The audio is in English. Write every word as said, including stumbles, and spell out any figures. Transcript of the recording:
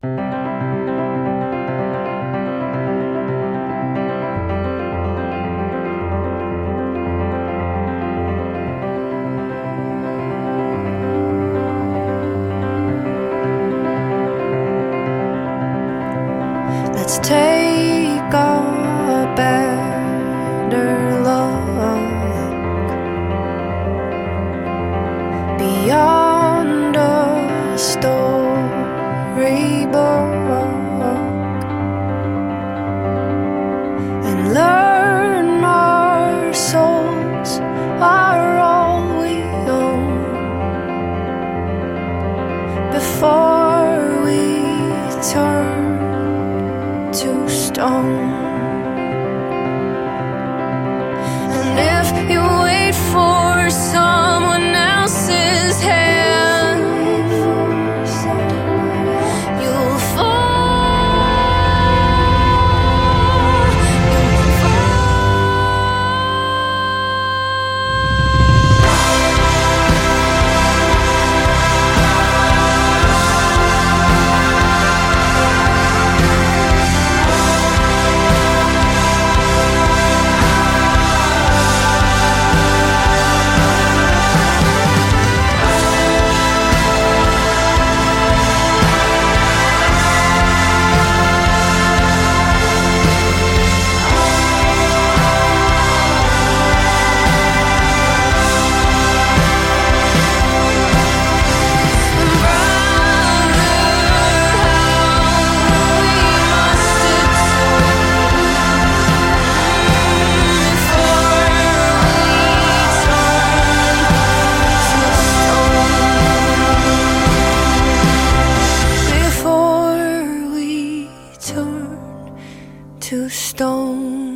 Let's take a better look beyond a storybook and learn our souls are all we own before we turn to stone. And if you wait for someone else's hand, you'll fall, you'll to stone.